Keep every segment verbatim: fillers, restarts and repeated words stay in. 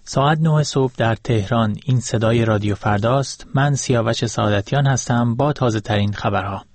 ساعت نه صبح در تهران. این صدای رادیو فرداست. من سیاوش سعادتیان هستم با تازه ترین خبرها.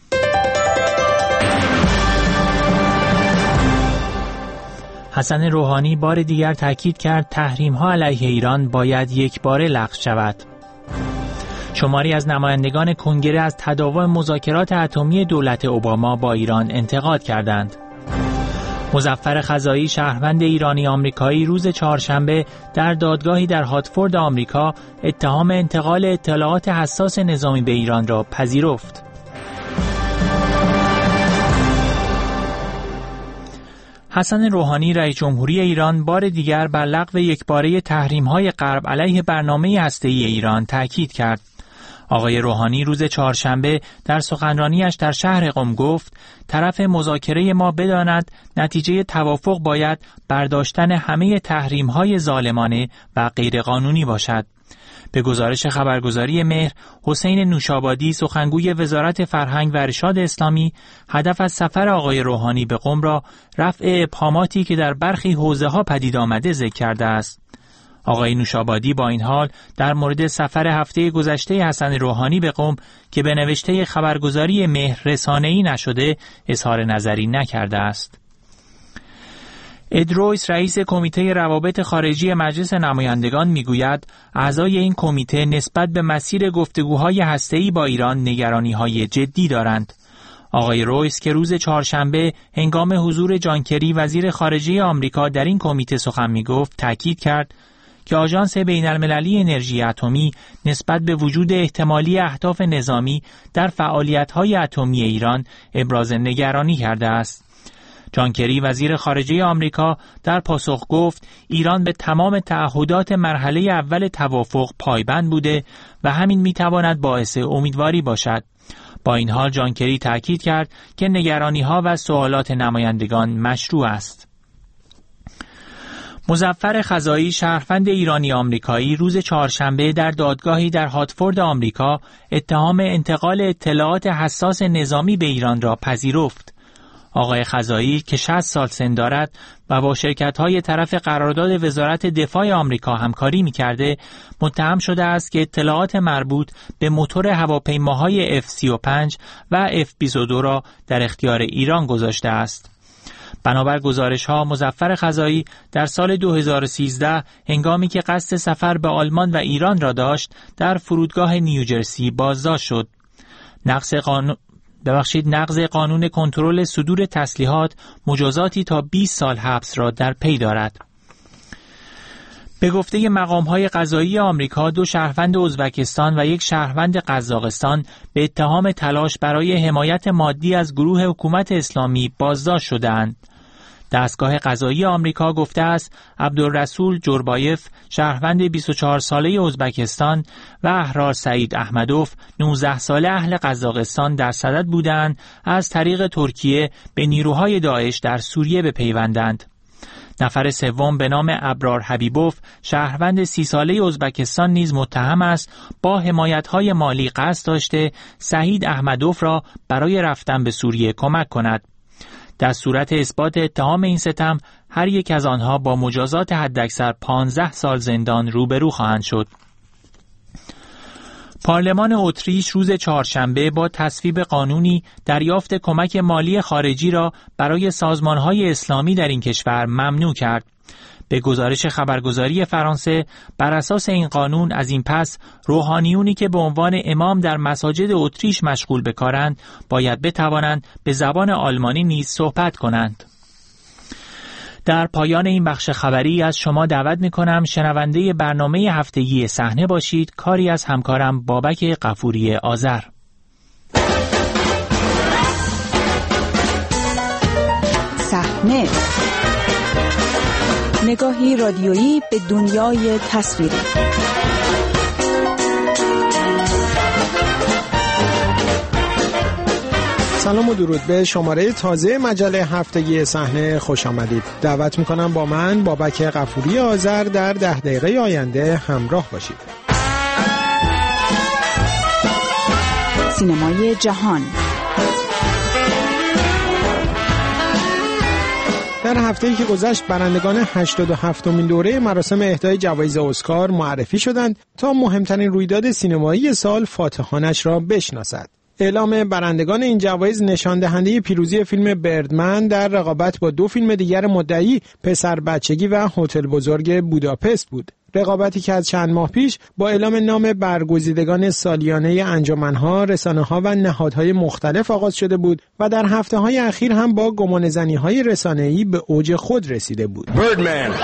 حسن روحانی بار دیگر تاکید کرد تحریم‌ها علیه ایران باید یکباره لغو شود. شماری از نمایندگان کنگره از تداوم مذاکرات اتمی دولت اوباما با ایران انتقاد کردند. مظفر خزایی شهروند ایرانی آمریکایی روز چهارشنبه در دادگاهی در هاتفورد آمریکا اتهام انتقال اطلاعات حساس نظامی به ایران را پذیرفت. حسن روحانی رئیس جمهوری ایران بار دیگر بر لغو یکباره تحریم‌های غرب علیه برنامه هسته‌ای ایران تاکید کرد. آقای روحانی روز چهارشنبه در سخنرانیش در شهر قم گفت طرف مذاکره ما بداند نتیجه توافق باید برداشتن همه تحریم‌های ظالمانه و غیرقانونی باشد. به گزارش خبرگزاری مهر، حسین نوشابادی سخنگوی وزارت فرهنگ و ارشاد اسلامی هدف از سفر آقای روحانی به قم را رفع ابهاماتی که در برخی حوزه‌ها پدید آمده ذکر کرده است. آقای نوشابادی با این حال در مورد سفر هفته گذشته حسن روحانی به قم که به نوشته خبرگزاری مهر رسانه‌ای نشده اظهار نظری نکرده است. اد رویس رئیس کمیته روابط خارجی مجلس نمایندگان میگوید اعضای این کمیته نسبت به مسیر گفتگوهای هسته‌ای با ایران نگرانی‌های جدی دارند. آقای رویس که روز چهارشنبه هنگام حضور جان کری وزیر خارجه آمریکا در این کمیته سخن میگفت تاکید کرد که آژانس بین‌المللی انرژی اتمی نسبت به وجود احتمالی اهداف نظامی در فعالیت‌های اتمی ایران ابراز نگرانی کرده است. جان کری وزیر خارجه آمریکا در پاسخ گفت ایران به تمام تعهدات مرحله اول توافق پایبند بوده و همین میتواند باعث امیدواری باشد. با این حال جان کری تاکید کرد که نگرانی‌ها و سوالات نمایندگان مشروع است. مظفر خزایی شهروند ایرانی آمریکایی روز چهارشنبه در دادگاهی در هاتفورد آمریکا اتهام انتقال اطلاعات حساس نظامی به ایران را پذیرفت. آقای خزایی که شصت سال سن دارد و با شرکت‌های طرف قرارداد وزارت دفاع آمریکا همکاری می‌کرده، متهم شده است که اطلاعات مربوط به موتور هواپیماهای اف سی و پنج و اف بیست و دو را در اختیار ایران گذاشته است. بنابر گزارش‌ها مظفر خزایی در سال دو هزار و سیزده هنگامی که قصد سفر به آلمان و ایران را داشت در فرودگاه نیوجرسی بازداشت شد. نقض قانون ببخشید نقض قانون کنترل صدور تسلیحات مجازاتی تا بیست سال حبس را در پی دارد. به گفته مقام‌های قضایی آمریکا دو شهروند ازبکستان و یک شهروند قزاقستان به اتهام تلاش برای حمایت مادی از گروه حکومت اسلامی بازداشت شدند. دستگاه قضایی آمریکا گفته است عبدالرسول جوربایف شهروند بیست و چهار ساله ازبکستان و احرار سعید احمدوف نوزده ساله اهل قزاقستان در صدد بودند از طریق ترکیه به نیروهای داعش در سوریه بپیوندند. نفر سوم به نام ابرار حبیبوف شهروند سی ساله ازبکستان نیز متهم است با حمایت‌های مالی قصد داشته سعید احمدوف را برای رفتن به سوریه کمک کند. در صورت اثبات اتهام این ستم هر یک از آنها با مجازات حداکثر پانزده سال زندان روبرو خواهند شد. پارلمان اتریش روز چهارشنبه با تصویب قانونی دریافت کمک مالی خارجی را برای سازمان‌های اسلامی در این کشور ممنوع کرد. به گزارش خبرگزاری فرانسه بر اساس این قانون از این پس روحانیونی که به عنوان امام در مساجد اتریش مشغول به کارند باید بتوانند به زبان آلمانی نیز صحبت کنند. در پایان این بخش خبری از شما دعوت می‌کنم شنونده برنامه هفتگی صحنه باشید، کاری از همکارم بابک غفوری آذر. صحنه، نگاهی رادیویی به دنیای تصویری. سلام و درود به شماره تازه مجله هفتگی صحنه خوش آمدید. دعوت میکنم با من بابک غفوری آذر در ده دقیقه آینده همراه باشید. سینمای جهان. در هفته‌ای که گذشت برندگان هشتاد و هفتمین دوره مراسم اهدای جوایز اسکار معرفی شدند تا مهمترین رویداد سینمایی سال فاتحانش را بشناسد. اعلام برندگان این جوایز نشان دهنده پیروزی فیلم بردمن در رقابت با دو فیلم دیگر مدعی پسر بچگی و هتل بزرگ بوداپست بود. رقابتی که از چند ماه پیش با اعلام نام برگزیدگان سالیانه انجمن‌ها، رسانه‌ها و نهادهای مختلف آغاز شده بود و در هفته‌های اخیر هم با گمانه‌زنی‌های رسانه‌ای به اوج خود رسیده بود. بردمن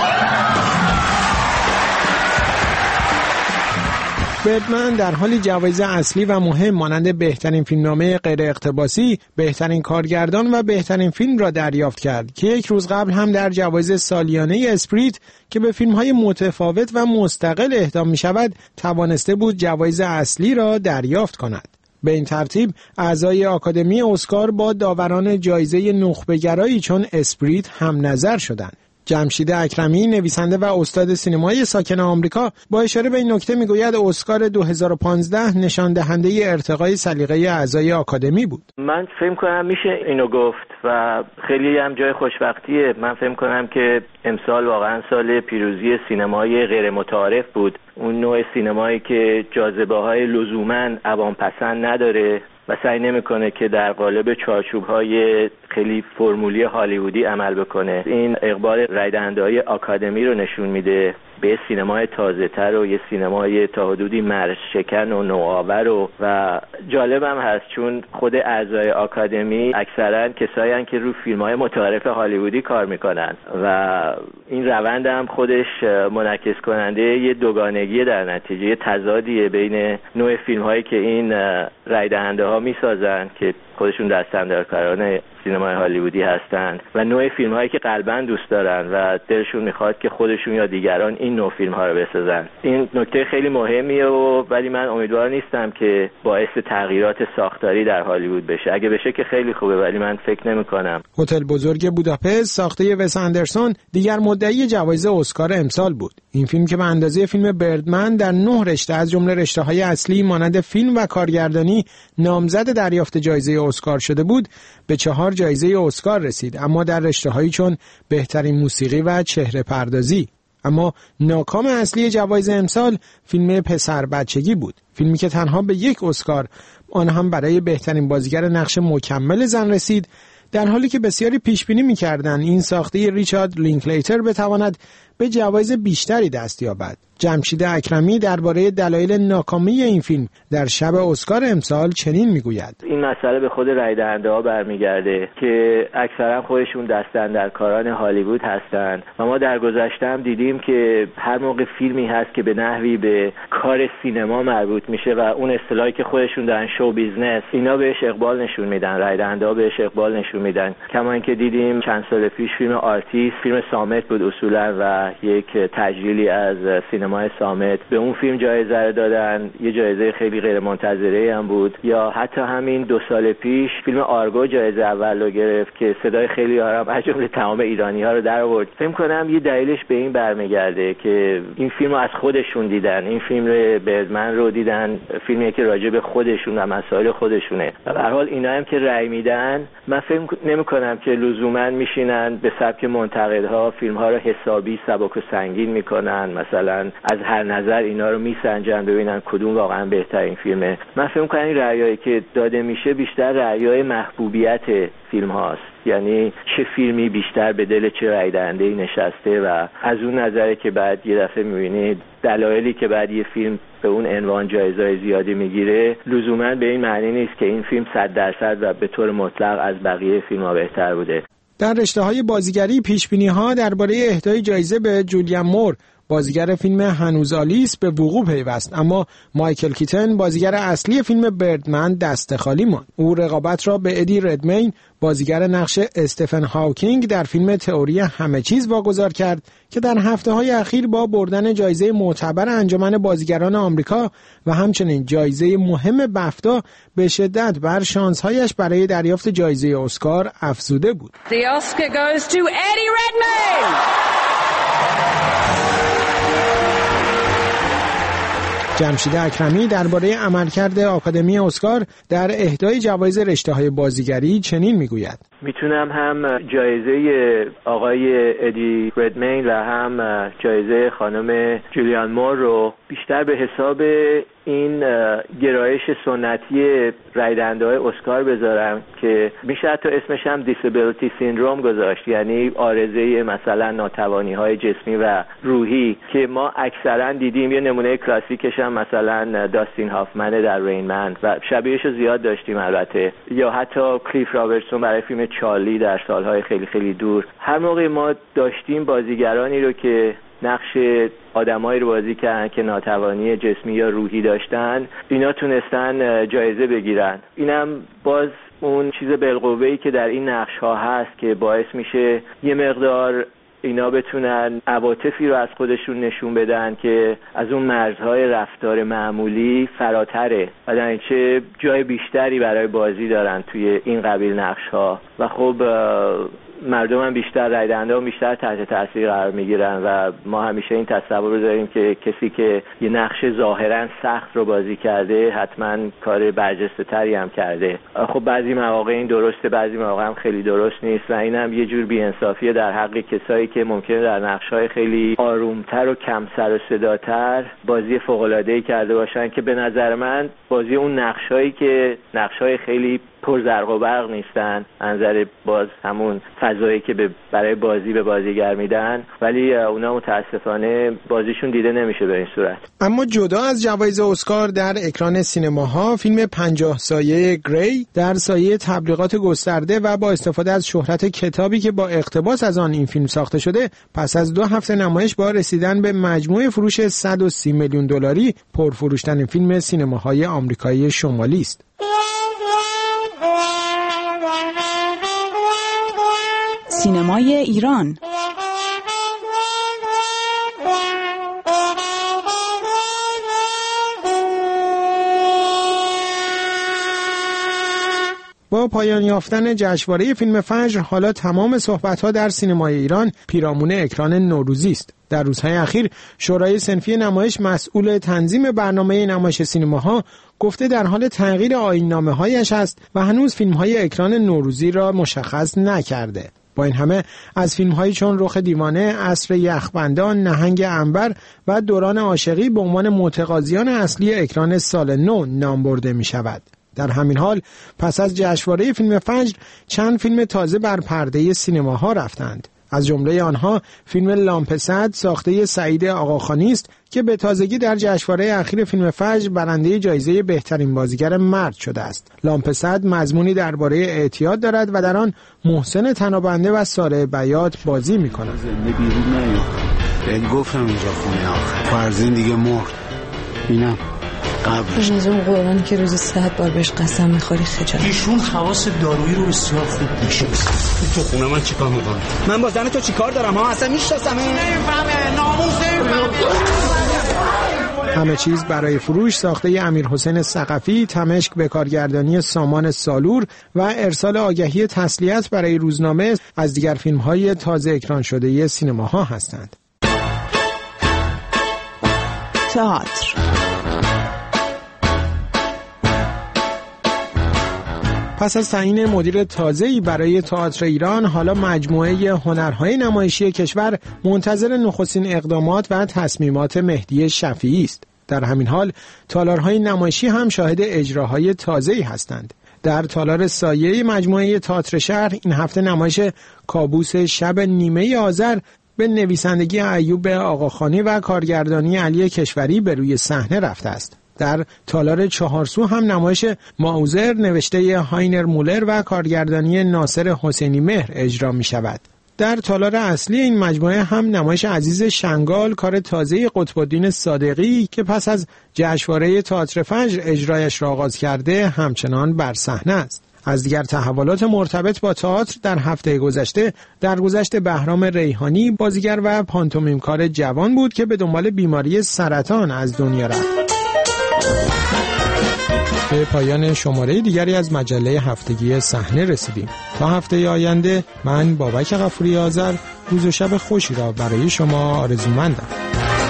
بردمن در حالی جوایز اصلی و مهم مانند بهترین فیلمنامه غیر اقتباسی، بهترین کارگردان و بهترین فیلم را دریافت کرد که یک روز قبل هم در جوایز سالیانه اسپریت که به فیلم‌های متفاوت و مستقل اهدا می‌شود توانسته بود جوایز اصلی را دریافت کند. به این ترتیب اعضای آکادمی اسکار با داوران جایزه نخبه‌گرایی چون اسپریت هم نظر شدند. جمشید اکرمی نویسنده و استاد سینمای ساکن آمریکا با اشاره به این نکته میگوید اسکار دو هزار و پانزده نشان دهنده ارتقای سلیقه اعضای آکادمی بود. من فکر کنم میشه اینو گفت و خیلی هم جای خوشبختیه. من فکر کنم که امسال واقعا سال پیروزی سینمای غیر متعارف بود. اون نوع سینمایی که جاذبه‌های لزوماً عوام پسند نداره و سعی نمیکنه که در قالب چارچوب‌های خیلی فرمولی هالیوودی عمل بکنه. این اقبال رای دهنده‌های آکادمی رو نشون میده به سینمای تازه‌تر و یه سینمای تا حدودی مرزشکن و نوآور و و جالبم هست چون خود اعضای آکادمی اکثرا کسایی هستند که رو فیلم‌های متعارف هالیوودی کار میکنن و این روند هم خودش منعکس کننده یه دوگانگی در نتیجه یه تضادیه بین نوع فیلم‌هایی که این رای دهنده‌ها میسازن که خودشون دستاندرکاران سینمای هالیوودی هستند و نوع فیلم‌هایی که قلباً دوست دارن و دلشون میخواد که خودشون یا دیگران این نوع فیلم‌ها رو بسازن. این نکته خیلی مهمیه و ولی من امیدوار نیستم که باعث تغییرات ساختاری در هالیوود بشه. اگه بشه که خیلی خوبه ولی من فکر نمی‌کنم. هتل بزرگ بوداپست ساخته وس اندرسون دیگر مدعی جوایز اسکار امسال بود. این فیلم که به اندازه فیلم بردمن در نه رشته از جمله رشته‌های اصلی مانند فیلم و کارگردانی نامزد دریافت جایزه اسکار شده بود، به چهار جایزه اسکار رسید، اما در رشته‌هایی چون بهترین موسیقی و چهره پردازی. اما ناکام اصلی جوایز امسال فیلم پسر بچگی بود، فیلمی که تنها به یک اسکار، آن هم برای بهترین بازیگر نقش مکمل زن رسید، در حالی که بسیاری پیش بینی می‌کردند این ساخته ریچارد لینکلیتر بتواند به جوایز بیشتری دست یابد. جمشید اکرمی درباره دلایل ناکامی این فیلم در شب اسکار امسال چنین میگوید: این مسئله به خود رای دهنده‌ها برمیگرده که اکثرا خودشون دستاندرکاران هالیوود هستند و ما در گذشته هم دیدیم که هر موقع فیلمی هست که به نحوی به کار سینما مربوط میشه و اون اصطلاحی که خودشون دارن شو بیزنس، اینا بهش اقبال نشون میدن، رای دهنده‌ها بهش اقبال نشون میدن. کما اینکه دیدیم چند سال پیش فیلم آرتیست، فیلم صامت بود اصولا و یک تجلیلی از سینما صامت، به اون فیلم جایزه رو دادن، یه جایزه خیلی غیر منتظره هم بود. یا حتی همین دو سال پیش فیلم آرگو جایزه اول رو گرفت که صدای خیلی آرام از جمله تمام ایرانی‌ها رو در آورد. فکر کنم یه دلیلش به این برمیگرده که این فیلم رو از خودشون دیدن، این فیلم رو بردمن رو دیدن، فیلمی که راجع به خودشون و مسائل خودشونه و به هر حال اینا هم که رأی میدن، من فکر نمی‌کنم که لزوما میشینن به سبک منتقدها فیلم‌ها رو حسابی سبک و سنگین میکنن، مثلا از هر نظر اینا رو میسنجن ببینن کدوم واقعا بهترین فیلمه. من فکر می‌کنم این رأیایی که داده میشه بیشتر رأیای محبوبیت فیلم هاست، یعنی چه فیلمی بیشتر به دل چه رای دهنده‌ای نشسته و از اون نظره که بعد یه دفعه می‌بینید دلایلی که بعد یه فیلم به اون عنوان جایزه‌های زیادی میگیره لزوما به این معنی نیست که این فیلم صد درصد و به طور مطلق از بقیه فیلم‌ها بهتر بوده. در رشته‌های بازیگری پیش‌بینی‌ها درباره اهدای جایزه به جولین مور، بازیگر فیلم هنوز آلیس، به وقوع پیوست، اما مایکل کیتن بازیگر اصلی فیلم بردمن دست خالی ماند. او رقابت را به ادی ردمین، بازیگر نقش استفن هاوکینگ در فیلم تئوری همه چیز واگذار کرد که در هفته‌های اخیر با بردن جایزه معتبر انجمن بازیگران آمریکا و همچنین جایزه مهم بفتا به شدت بر شانس‌هایش برای دریافت جایزه اسکار افزوده بود. The Oscar goes to Eddie Redmayne. جمشید اکرمی درباره عملکرد آکادمی اسکار در اهدای جوایز رشته‌های بازیگری چنین میگوید: میتونم هم جایزه آقای ادی ردمین و هم جایزه خانم جولیان مور رو بیشتر به حساب این گرایش سنتی رای دهنده‌های اسکار بذارم که میشه حتی اسمش هم دیسابیلیتی سیندروم گذاشت، یعنی عارضه مثلا ناتوانی‌های جسمی و روحی که ما اکثرا دیدیم. یه نمونه کلاسیکش هم مثلا داستین هافمن در رین من و شبیهش رو زیاد داشتیم البته، یا حتی کلیف رابرتسون برای فیلم چارلی در سالهای خیلی خیلی دور. هر موقع ما داشتیم بازیگرانی رو که نقش آدمایی رو بازی کردن که ناتوانی جسمی یا روحی داشتن، اینا تونستن جایزه بگیرن. اینم باز اون چیز بالقوه‌ای که در این نقش ها هست که باعث میشه یه مقدار اینا بتونن عواطفی رو از خودشون نشون بدن که از اون مرزهای رفتار معمولی فراتره و در اینچه جای بیشتری برای بازی دارن توی این قبیل نقش ها. و خب مردم هم بیشتر، رای دهنده هم بیشتر تحت تاثیر قرار میگیرن و ما همیشه این تصور رو داریم که کسی که یه نقش ظاهرا سخت رو بازی کرده حتما کار برجسته تری هم کرده. خب بعضی مواقع این درسته، بعضی مواقع هم خیلی درست نیست و این هم یه جور بی‌انصافیه در حق کسایی که ممکنه در نقش‌های خیلی آرومتر و کم سر و صداتر بازی فوق‌العاده‌ای کرده باشن که به نظر من بازی اون نقش‌هایی که نقش‌های خیلی پر زرق و برق نیستن، انظر باز همون فضایی که به برای بازی به بازیگر میدن، ولی اونا متاسفانه بازیشون دیده نمیشه به این صورت. اما جدا از جوایز اسکار در اکران سینماها، فیلم پنجاه سایه گری در سایه تبلیغات گسترده و با استفاده از شهرت کتابی که با اقتباس از آن این فیلم ساخته شده، پس از دو هفته نمایش با رسیدن به مجموع فروش صد و سی میلیون دلاری پرفروش‌ترین فیلم سینماهای آمریکایی شمالی است. سینمای ایران. با پایان یافتن جشنواره فیلم فجر، حالا تمام صحبت‌ها در سینمای ایران پیرامون اکران نوروزی است. در روزهای اخیر شورای صنفی نمایش مسئول تنظیم برنامه نمایش سینماها گفته در حال تغییر آیین‌نامه‌هایش است و هنوز فیلم‌های اکران نوروزی را مشخص نکرده. با این همه از فیلم‌هایی چون رخ دیوانه، عصر یخبندان، نهنگ عنبر و دوران عاشقی به عنوان متقاضیان اصلی اکران سال نو نام برده می‌شود. در همین حال پس از جشنواره فیلم فجر چند فیلم تازه بر پرده سینماها رفتند. از جمله آنها فیلم لامپ صد ساخته سعید آقاخانی است که به تازگی در جشنواره اخیر فیلم فجر برنده جایزه بهترین بازیگر مرد شده است. لامپ صد مضمونی درباره اعتیاد دارد و در آن محسن تنابنده و ساره بیات بازی می‌کنند. زنده بیرون نیا. بهت گفتم اینجا خونه آخر. فرزین دیگه مرد. اینم قبلش از اون قرآن که روزی صد بار بهش قسم میخوری خجالت. ایشون خواص دارویی رو بسیار خوب میشناسه. تو خونه من چیکار میکنی؟ من با زن تو چیکار دارم ها؟ اصلا میشناسم. نمیفهمه، ناموس نمیفهمه. همه چیز برای فروش ساخته امیر حسین ثقفی، تمشک به کارگردانی سامان سالور و ارسال آگهی تسلیت برای روزنامه از دیگر فیلم‌های تازه اکران شده سینماها هستند. تئاتر. پس از تعیین مدیر تازه‌ای برای تئاتر ایران، حالا مجموعه هنرهای نمایشی کشور منتظر نخستین اقدامات و تصمیمات مهدی شفیعی است. در همین حال تالارهای نمایشی هم شاهد اجراهای تازه‌ای هستند. در تالار سایه مجموعه تئاتر شهر این هفته نمایش کابوس شب نیمه آذر به نویسندگی ایوب آقاخانی و کارگردانی علی کشوری به روی صحنه رفته است. در تالار چهارسو هم نمایش ماوزر نوشته هاینر مولر و کارگردانی ناصر حسینی مهر اجرا می شود. در تالار اصلی این مجموعه هم نمایش عزیز شنگال، کار تازه قطب‌الدین صادقی که پس از جشنواره تئاتر فجر اجرایش را آغاز کرده همچنان بر صحنه است. از دیگر تحولات مرتبط با تئاتر در هفته گذشته درگذشت بهرام ریحانی، بازیگر و پانتومیمکار جوان بود که به دنبال بیماری سرطان از دنیا رفت. به پایان شماره دیگری از مجله هفتگی صحنه رسیدیم. تا هفته آینده من بابک غفوری آذر روز و شب خوشی را برای شما آرزومندم.